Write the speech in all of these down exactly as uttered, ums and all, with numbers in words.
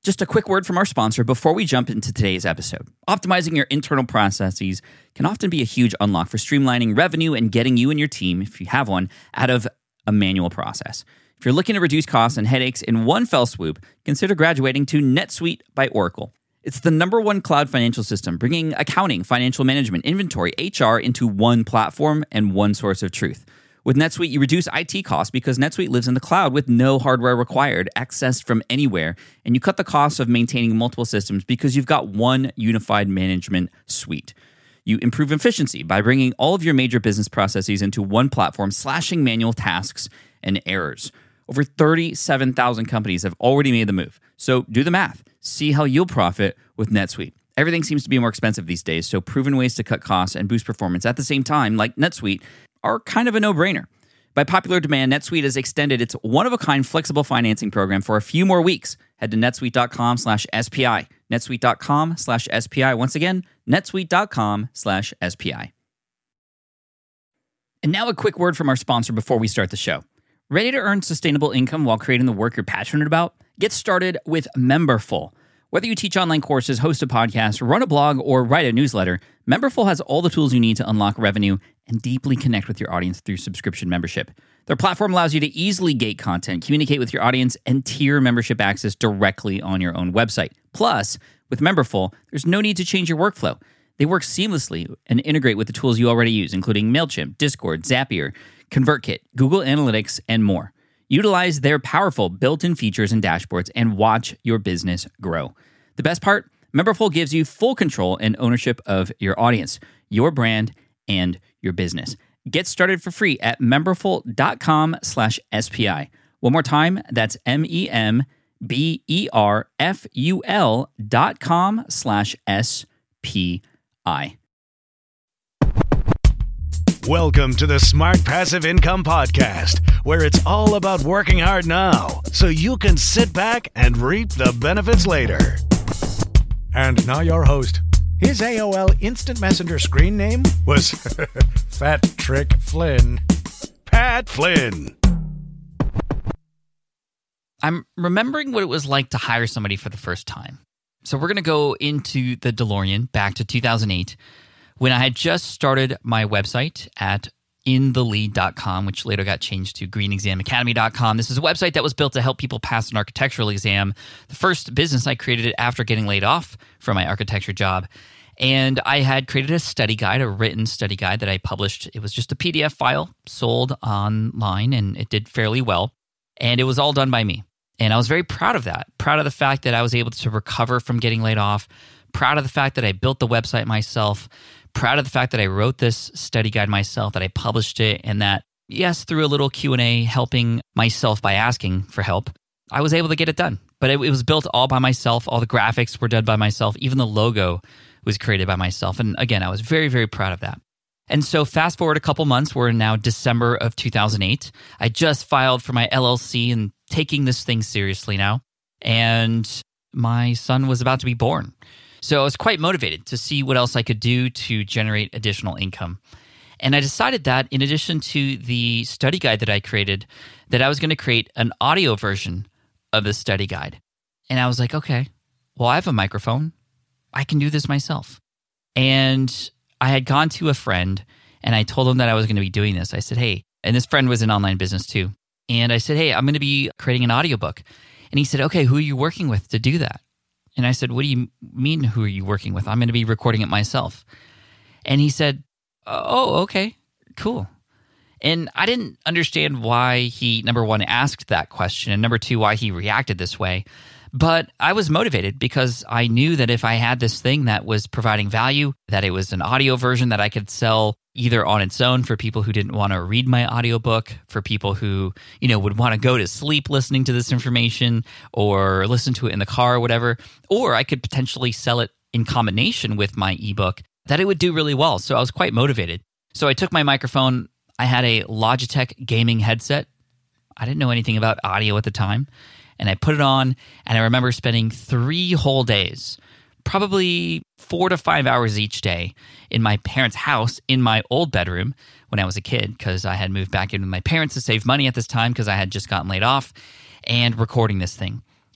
Just a quick word from our sponsor before we jump into today's episode. Optimizing your internal processes can often be a huge unlock for streamlining revenue and getting you and your team, if you have one, out of a manual process. If you're looking to reduce costs and headaches in one fell swoop, consider graduating to NetSuite by Oracle. It's the number one cloud financial system, bringing accounting, financial management, inventory, H R into one platform and one source of truth. With NetSuite, you reduce I T costs because NetSuite lives in the cloud with no hardware required, accessed from anywhere, and you cut the cost of maintaining multiple systems because you've got one unified management suite. You improve efficiency by bringing all of your major business processes into one platform, slashing manual tasks and errors. Over thirty-seven thousand companies have already made the move. So do the math. See how you'll profit with NetSuite. Everything seems to be more expensive these days, so proven ways to cut costs and boost performance at the same time, like NetSuite, are kind of a no-brainer. By popular demand, NetSuite has extended its one-of-a-kind flexible financing program for a few more weeks. Head to netsuite.com slash SPI. netsuite.com slash SPI. Once again, netsuite.com slash SPI. And now a quick word from our sponsor before we start the show. Ready to earn sustainable income while creating the work you're passionate about? Get started with Memberful. Whether you teach online courses, host a podcast, run a blog, or write a newsletter, Memberful has all the tools you need to unlock revenue and deeply connect with your audience through subscription membership. Their platform allows you to easily gate content, communicate with your audience, and tier membership access directly on your own website. Plus, with Memberful, there's no need to change your workflow. They work seamlessly and integrate with the tools you already use, including MailChimp, Discord, Zapier, ConvertKit, Google Analytics, and more. Utilize their powerful built-in features and dashboards and watch your business grow. The best part? Memberful gives you full control and ownership of your audience, your brand, and your business. Get started for free at memberful.com slash SPI. One more time, that's M-E-M-B-E-R-F-U-L dot com slash S-P-I. Welcome to the Smart Passive Income Podcast, where it's all about working hard now so you can sit back and reap the benefits later. And now your host. His A O L Instant Messenger screen name was Fat Trick Flynn. Pat Flynn. I'm remembering what it was like to hire somebody for the first time. So we're going to go into the DeLorean back to two thousand eight. When I had just started my website at in the lead dot com, which later got changed to green exam academy dot com. This is a website that was built to help people pass an architectural exam. The first business I created after getting laid off from my architecture job. And I had created a study guide, a written study guide that I published. It was just a P D F file sold online, and it did fairly well. And it was all done by me. And I was very proud of that, proud of the fact that I was able to recover from getting laid off, proud of the fact that I built the website myself, proud of the fact that I wrote this study guide myself, that I published it, and that, yes, through a little Q and A, helping myself by asking for help, I was able to get it done. But it, it was built all by myself. All the graphics were done by myself. Even the logo was created by myself. And again, I was very, very proud of that. And so fast forward a couple months, we're in now December of two thousand eight. I just filed for my L L C and taking this thing seriously now. And my son was about to be born. So I was quite motivated to see what else I could do to generate additional income. And I decided that in addition to the study guide that I created, that I was going to create an audio version of the study guide. And I was like, okay, well, I have a microphone. I can do this myself. And I had gone to a friend and I told him that I was going to be doing this. I said, hey, and this friend was in online business too. And I said, hey, I'm going to be creating an audiobook. And he said, okay, who are you working with to do that? And I said, what do you mean, who are you working with? I'm going to be recording it myself. And he said, oh, okay, cool. And I didn't understand why he, number one, asked that question, and number two, why he reacted this way. But I was motivated because I knew that if I had this thing that was providing value, that it was an audio version that I could sell either on its own for people who didn't want to read my audiobook, for people who, you know, would want to go to sleep listening to this information or listen to it in the car or whatever, or I could potentially sell it in combination with my ebook, that it would do really well. So I was quite motivated. So I took my microphone. I had a Logitech gaming headset. I didn't know anything about audio at the time. And I put it on, and I remember spending three whole days, probably four to five hours each day, in my parents' house in my old bedroom when I was a kid, because I had moved back in with my parents to save money at this time because I had just gotten laid off, and recording this thing.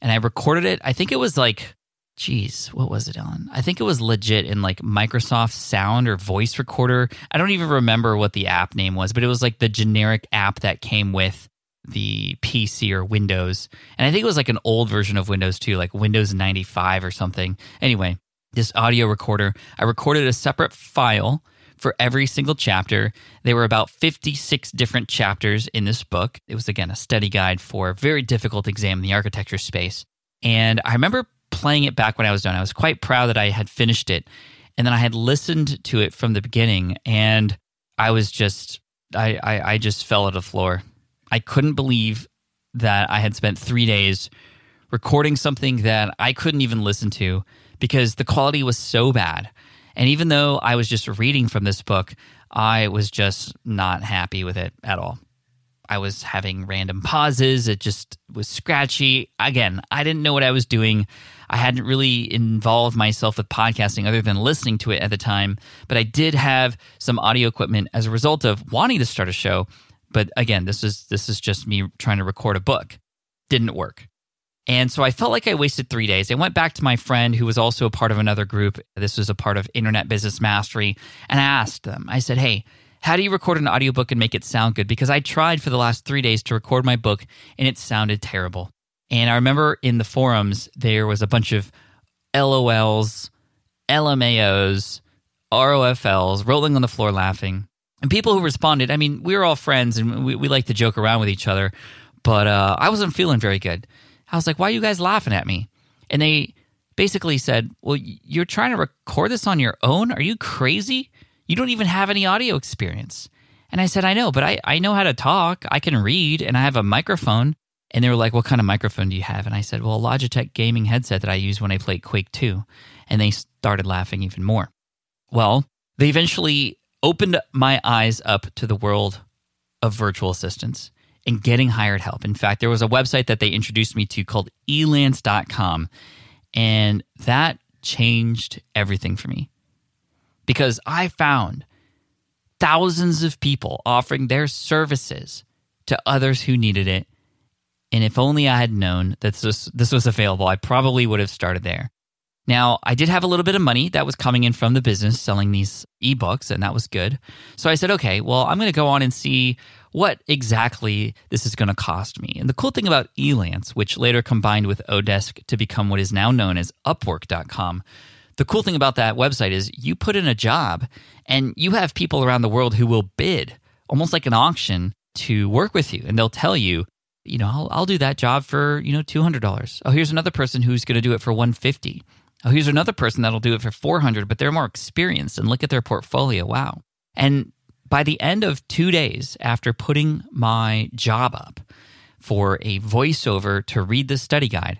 and I recorded it. I think it was like, geez, what was it on? I think it was legit in like Microsoft Sound or Voice Recorder. I don't even remember what the app name was, but it was like the generic app that came with the P C or Windows. And I think it was like an old version of Windows too, like Windows ninety-five or something. Anyway, this audio recorder, I recorded a separate file for every single chapter. There were about fifty-six different chapters in this book. It was, again, a study guide for a very difficult exam in the architecture space. And I remember playing it back when I was done. I was quite proud that I had finished it. And then I had listened to it from the beginning, and I was just, I, I, I just fell to the floor. I couldn't believe that I had spent three days recording something that I couldn't even listen to because the quality was so bad. And even though I was just reading from this book, I was just not happy with it at all. I was having random pauses. It just was scratchy. Again, I didn't know what I was doing. I hadn't really involved myself with podcasting other than listening to it at the time. But I did have some audio equipment as a result of wanting to start a show. But again, this is this is just me trying to record a book. Didn't work. And so I felt like I wasted three days. I went back to my friend who was also a part of another group. This was a part of Internet Business Mastery. And I asked them, I said, hey, how do you record an audiobook and make it sound good? Because I tried for the last three days to record my book, and it sounded terrible. And I remember in the forums, there was a bunch of L O Ls, L M A Os, R O F Ls, rolling on the floor laughing. And people who responded, I mean, we were all friends, and we, we like to joke around with each other, but uh, I wasn't feeling very good. I was like, why are you guys laughing at me? And they basically said, well, you're trying to record this on your own? Are you crazy? You don't even have any audio experience. And I said, I know, but I, I know how to talk. I can read, and I have a microphone. And they were like, what kind of microphone do you have? And I said, well, a Logitech gaming headset that I use when I play Quake two. And they started laughing even more. Well, they eventually opened my eyes up to the world of virtual assistants and getting hired help. In fact, there was a website that they introduced me to called elance dot com, and that changed everything for me because I found thousands of people offering their services to others who needed it. And if only I had known that this was, this was available, I probably would have started there. Now, I did have a little bit of money that was coming in from the business selling these ebooks, and that was good. So I said, okay, well, I'm going to go on and see what exactly this is going to cost me. And the cool thing about Elance, which later combined with Odesk to become what is now known as Upwork dot com, the cool thing about that website is you put in a job and you have people around the world who will bid, almost like an auction, to work with you. And they'll tell you, you know, I'll, I'll do that job for, you know, two hundred dollars. Oh, here's another person who's going to do it for one hundred fifty dollars. Oh, here's another person that'll do it for four hundred dollars, but they're more experienced, and look at their portfolio. Wow. And by the end of two days after putting my job up for a voiceover to read the study guide,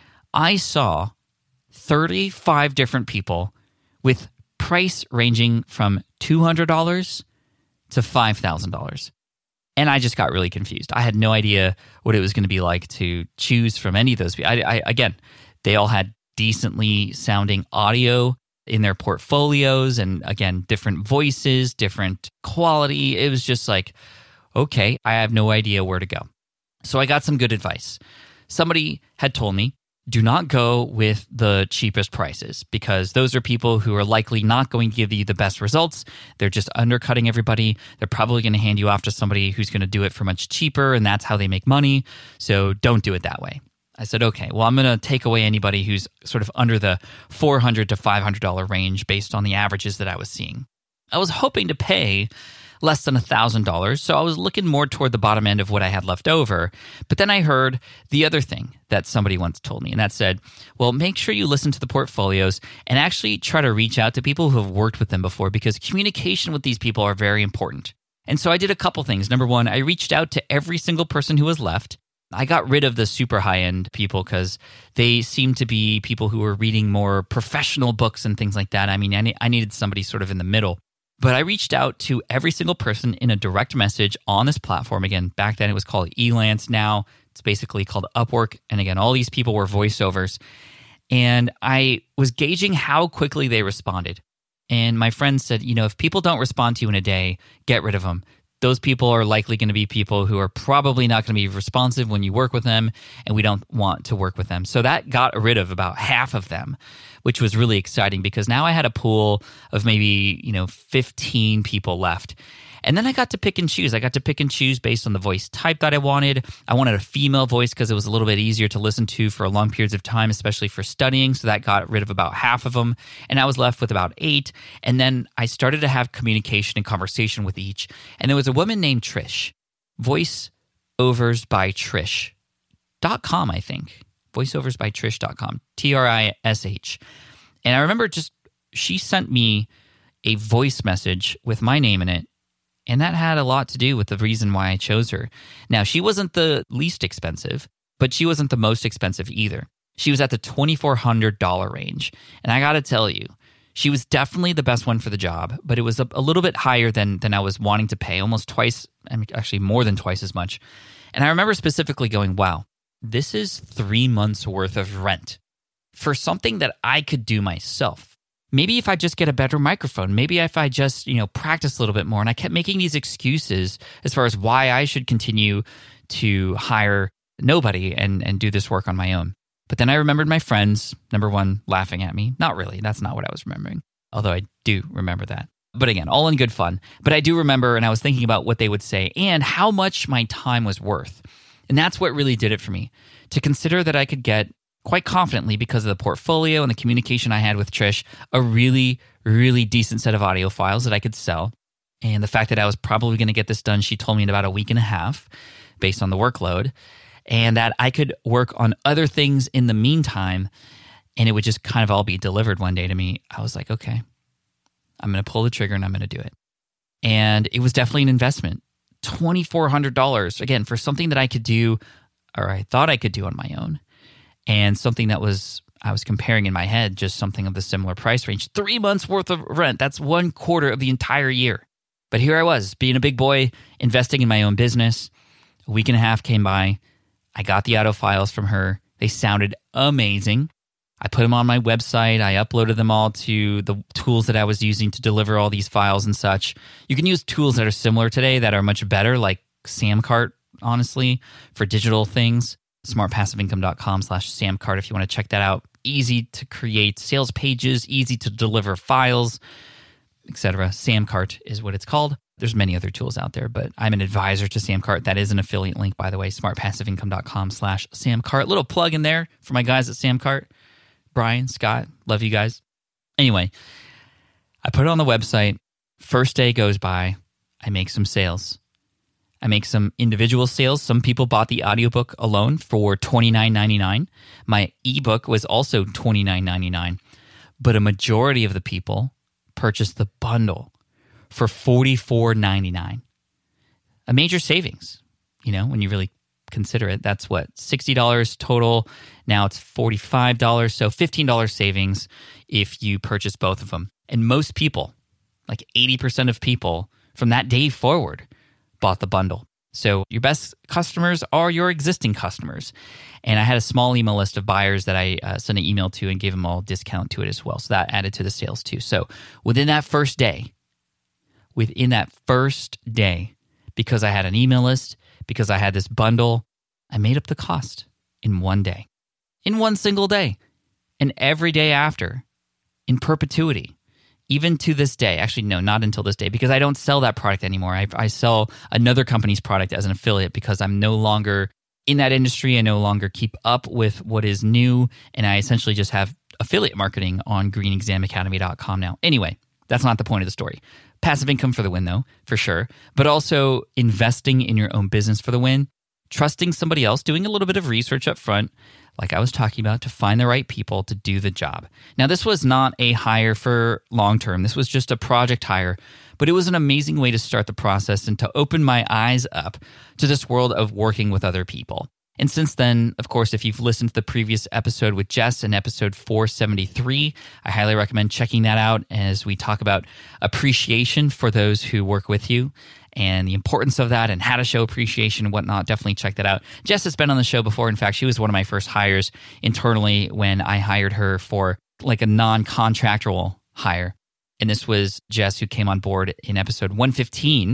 I saw thirty-five different people with price ranging from two hundred dollars to five thousand dollars. And I just got really confused. I had no idea what it was going to be like to choose from any of those people. I, I, again, they all had decently sounding audio in their portfolios, and again, different voices, different quality. It was just like, okay, I have no idea where to go. So I got some good advice. Somebody had told me, do not go with the cheapest prices because those are people who are likely not going to give you the best results. They're just undercutting everybody. They're probably going to hand you off to somebody who's going to do it for much cheaper, and that's how they make money. So don't do it that way. I said, okay, well, I'm going to take away anybody who's sort of under the four hundred dollars to five hundred dollars range based on the averages that I was seeing. I was hoping to pay less than one thousand dollars, so I was looking more toward the bottom end of what I had left over. But then I heard the other thing that somebody once told me, and that said, well, make sure you listen to the portfolios and actually try to reach out to people who have worked with them before, because communication with these people are very important. And so I did a couple things. Number one, I reached out to every single person who was left. I got rid of the super high-end people because they seemed to be people who were reading more professional books and things like that. I mean, I, ne- I needed somebody sort of in the middle. But I reached out to every single person in a direct message on this platform. Again, back then it was called Elance. Now it's basically called Upwork. And again, all these people were voiceovers. And I was gauging how quickly they responded. And my friend said, you know, if people don't respond to you in a day, get rid of them. those people are likely going to be people who are probably not going to be responsive when you work with them, and we don't want to work with them. So that got rid of about half of them, which was really exciting because now I had a pool of maybe, you know, fifteen people left. And then I got to pick and choose. I got to pick and choose based on the voice type that I wanted. I wanted a female voice because it was a little bit easier to listen to for long periods of time, especially for studying. So that got rid of about half of them. And I was left with about eight. And then I started to have communication and conversation with each. And there was a woman named Trish, voiceovers by trish dot com, I think. voiceovers by trish dot com, T R I S H. And I remember just, she sent me a voice message with my name in it. And that had a lot to do with the reason why I chose her. Now, she wasn't the least expensive, but she wasn't the most expensive either. She was at the twenty-four hundred dollars range. And I got to tell you, she was definitely the best one for the job, but it was a, a little bit higher than, than I was wanting to pay, almost twice, I mean, actually more than twice as much. And I remember specifically going, wow, this is three months worth of rent for something that I could do myself. Maybe if I just get a better microphone, maybe if I just, you know, practice a little bit more. And I kept making these excuses as far as why I should continue to hire nobody and, and do this work on my own. But then I remembered my friends, number one, laughing at me. Not really. That's not what I was remembering. Although I do remember that. But again, all in good fun. But I do remember, and I was thinking about what they would say and how much my time was worth. And that's what really did it for me. To consider that I could get quite confidently, because of the portfolio and the communication I had with Trish, a really, really decent set of audio files that I could sell. And the fact that I was probably going to get this done, she told me in about a week and a half based on the workload, and that I could work on other things in the meantime, and it would just kind of all be delivered one day to me. I was like, okay, I'm going to pull the trigger and I'm going to do it. And it was definitely an investment. twenty-four hundred dollars, again, for something that I could do, or I thought I could do on my own. And something that was, I was comparing in my head, just something of the similar price range. Three months worth of rent. That's one quarter of the entire year. But here I was, being a big boy, investing in my own business. A week and a half came by. I got the audio files from her. They sounded amazing. I put them on my website. I uploaded them all to the tools that I was using to deliver all these files and such. You can use tools that are similar today that are much better, like Samcart, honestly, for digital things. smartpassiveincome.com slash Samcart if you want to check that out. Easy to create sales pages, easy to deliver files, et cetera. Samcart is what it's called. There's many other tools out there, but I'm an advisor to Samcart. That is an affiliate link, by the way, smartpassiveincome.com slash Samcart. Little plug in there for my guys at Samcart. Brian, Scott, love you guys. Anyway, I put it on the website. First day goes by. I make some sales. I make some individual sales. Some people bought the audiobook alone for twenty-nine ninety-nine. My ebook was also twenty-nine ninety-nine. But a majority of the people purchased the bundle for forty-four ninety-nine. A major savings, you know, when you really consider it. That's what, sixty dollars total. Now it's forty-five dollars, so fifteen dollars savings if you purchase both of them. And most people, like eighty percent of people from that day forward, bought the bundle. So your best customers are your existing customers. And I had a small email list of buyers that I uh, sent an email to and gave them all discount to it as well. So that added to the sales too. So within that first day, within that first day, because I had an email list, because I had this bundle, I made up the cost in one day, in one single day, and every day after, in perpetuity. Even to this day, actually, no, not until this day, because I don't sell that product anymore. I, I sell another company's product as an affiliate because I'm no longer in that industry. I no longer keep up with what is new, and I essentially just have affiliate marketing on green exam academy dot com now. Anyway, that's not the point of the story. Passive income for the win, though, for sure, but also investing in your own business for the win, trusting somebody else, doing a little bit of research up front, like I was talking about, to find the right people to do the job. Now, this was not a hire for long term. This was just a project hire, but it was an amazing way to start the process and to open my eyes up to this world of working with other people. And since then, of course, if you've listened to the previous episode with Jess in episode four seventy-three, I highly recommend checking that out as we talk about appreciation for those who work with you and the importance of that and how to show appreciation and whatnot. Definitely check that out. Jess has been on the show before. In fact, she was one of my first hires internally when I hired her for like a non-contractual hire. And this was Jess who came on board in episode one fifteen.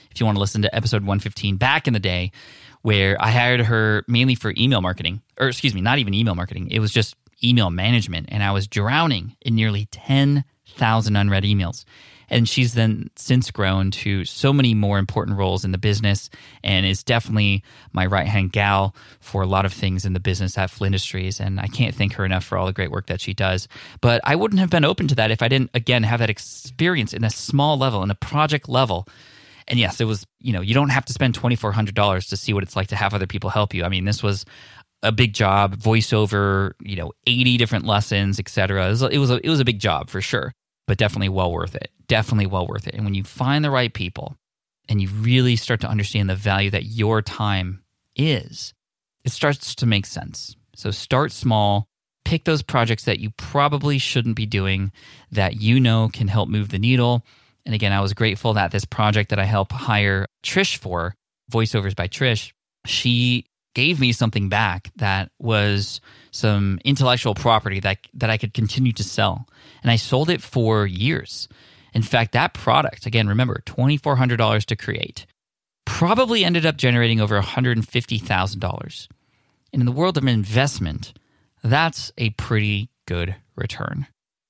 if you want to listen to episode one fifteen back in the day, where I hired her mainly for email marketing, or excuse me, not even email marketing. It was just email management, and I was drowning in nearly ten thousand unread emails. And she's then since grown to so many more important roles in the business and is definitely my right-hand gal for a lot of things in the business at Flindustries. And I can't thank her enough for all the great work that she does. But I wouldn't have been open to that if I didn't, again, have that experience in a small level, in a project level. And yes, it was, you know, you don't have to spend twenty-four hundred dollars to see what it's like to have other people help you. I mean, this was a big job, voiceover, you know, eighty different lessons, et cetera. It was, it was a, it was a big job for sure, but definitely well worth it. Definitely well worth it. And when you find the right people and you really start to understand the value that your time is, it starts to make sense. So start small, pick those projects that you probably shouldn't be doing that you know can help move the needle. And again, I was grateful that this project that I helped hire Trish for, Voiceovers by Trish, she gave me something back that was some intellectual property that that I could continue to sell. And I sold it for years. In fact, that product, again, remember, twenty-four hundred dollars to create, probably ended up generating over one hundred fifty thousand dollars. And in the world of investment, that's a pretty good return.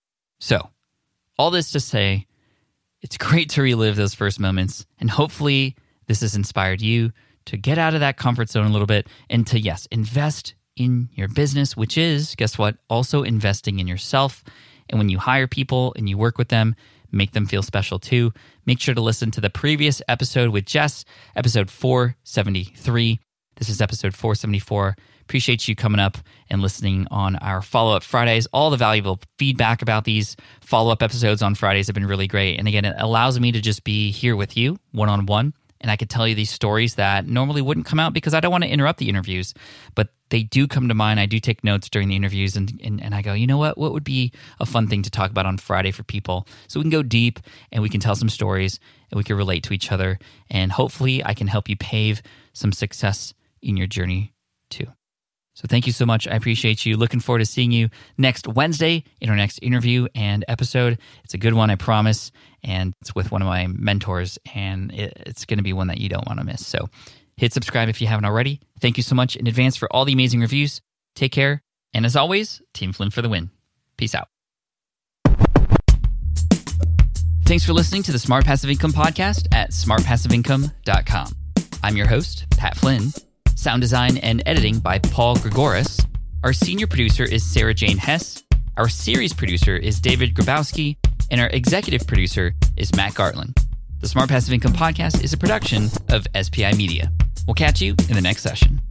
So, all this to say, it's great to relive those first moments, and hopefully this has inspired you to get out of that comfort zone a little bit and to, yes, invest in your business, which is, guess what, also investing in yourself. And when you hire people and you work with them, make them feel special too. Make sure to listen to the previous episode with Jess, episode four seventy-three. This is episode four seventy-four. Appreciate you coming up and listening on our follow-up Fridays. All the valuable feedback about these follow-up episodes on Fridays have been really great. And again, it allows me to just be here with you one-on-one. And I could tell you these stories that normally wouldn't come out because I don't want to interrupt the interviews, but they do come to mind. I do take notes during the interviews, and, and, and I go, you know what? What would be a fun thing to talk about on Friday for people? So we can go deep and we can tell some stories and we can relate to each other. And hopefully I can help you pave some success in your journey too. So thank you so much. I appreciate you. Looking forward to seeing you next Wednesday in our next interview and episode. It's a good one, I promise. And it's with one of my mentors, and it, it's going to be one that you don't want to miss. So hit subscribe if you haven't already. Thank you so much in advance for all the amazing reviews. Take care. And as always, Team Flynn for the win. Peace out. Thanks for listening to the Smart Passive Income Podcast at smart passive income dot com. I'm your host, Pat Flynn. Sound design and editing by Paul Gregoris. Our senior producer is Sarah Jane Hess. Our series producer is David Grabowski. And our executive producer is Matt Gartland. The Smart Passive Income Podcast is a production of S P I Media. We'll catch you in the next session.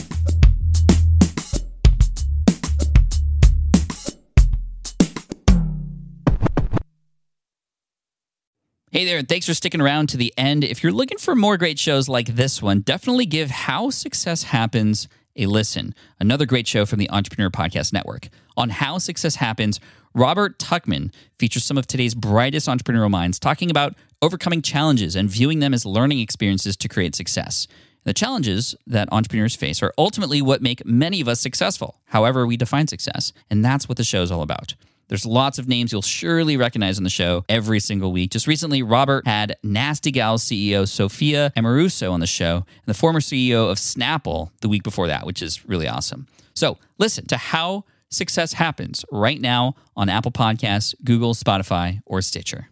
Hey there, and thanks for sticking around to the end. If you're looking for more great shows like this one, definitely give How Success Happens a listen. Another great show from the Entrepreneur Podcast Network. On How Success Happens, Robert Tuchman features some of today's brightest entrepreneurial minds talking about overcoming challenges and viewing them as learning experiences to create success. The challenges that entrepreneurs face are ultimately what make many of us successful, however we define success, and that's what the show is all about. There's lots of names you'll surely recognize on the show every single week. Just recently, Robert had Nasty Gal's C E O Sophia Amoruso on the show, and the former C E O of Snapple the week before that, which is really awesome. So listen to How Success Happens right now on Apple Podcasts, Google, Spotify, or Stitcher.